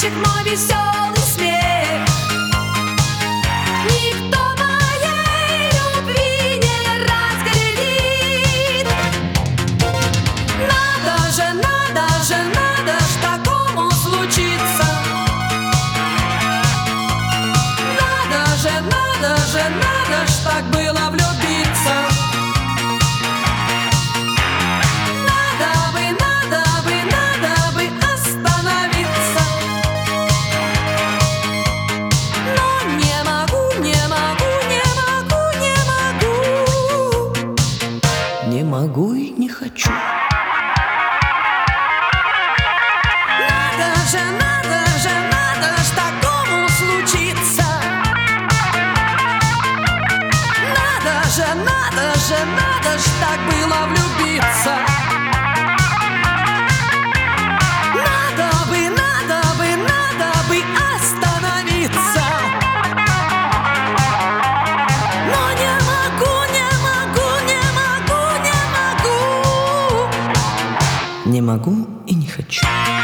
мальчик мой веселый смех. Никто моей любви не разглядит. Надо ж такому случиться. Надо ж так было влюбиться. Надо бы остановиться. Но не могу. Не могу и не хочу. Надо ж такому случиться. Надо ж так было влюбиться. Надо бы остановиться. Но не могу. Не могу и не хочу.